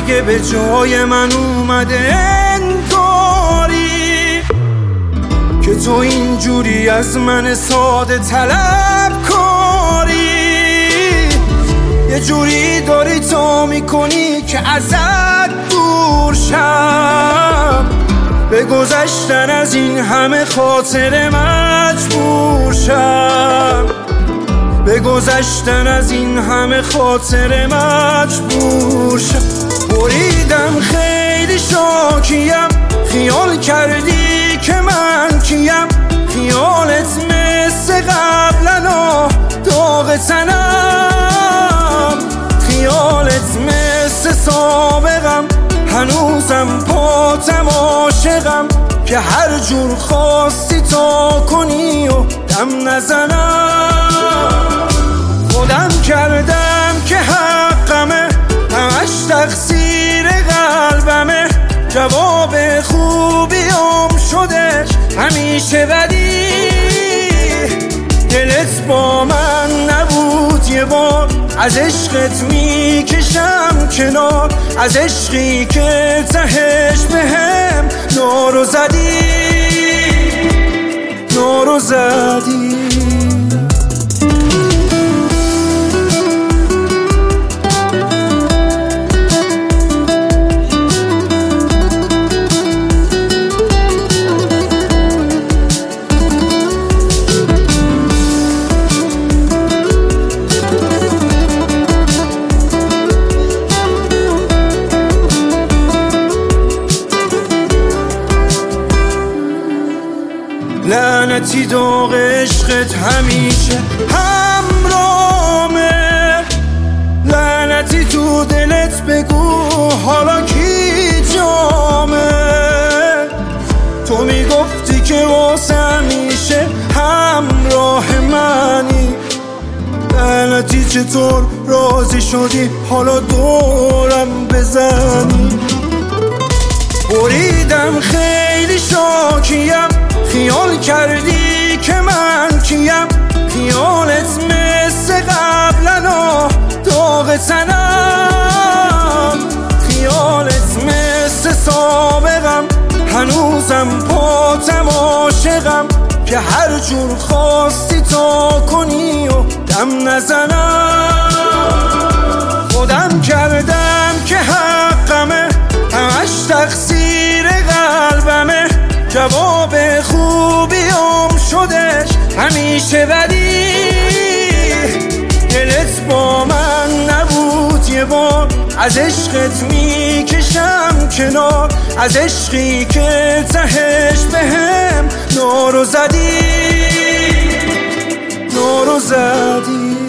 دیگه به جای من اومده انگاری که تو اینجوری از من ساده طلب کاری. یه جوری داری تو میکنی که ازت دور شم، به گذشتن از این همه خاطره مجبور شم، به گذشتن از این همه خاطره مجبور شم. بریدم خیلی شاکیم، خیال کردی که من کیم، خیالت مثل قبلنا داغ تنم، خیالت مثل سابقم هنوزم پاتم عاشقم که هر جور خواستی تا کنی و دم نزنم. خودم کردم که حقمه، همش تقصیر قلبمه، جواب خوبیام شدش همیشه بدی. دلت با من نبود یه بار، از عشقت میکشم کنار، از عشقی که تهش بهم نارو زدی، نارو زدی. لعنتی داغ عشقت همیشه همرامه، لعنتی تو دلت بگو حالا کی جامه. تو میگفتی که واسه همیشه همراه منی، لعنتی چطور راضی شدی حالا دورم بزنی. بریدم خیلی شاکیم، خیال کردی که من کیم، خیالت مثل قبلنا داغ تنم، خیالت مثل سابقم هنوزم پاتم عاشقم که هر جور خواستی تا کنی و دم نزنم. خودم کردم که حقمه، همش تقصیر قلبمه، جواب خوبیام شدش همیشه بدی. دلت با من نبود یه بار، از عشقت میکشم کنار، از عشقی که تهش بهم نارو زدی، نارو زدی.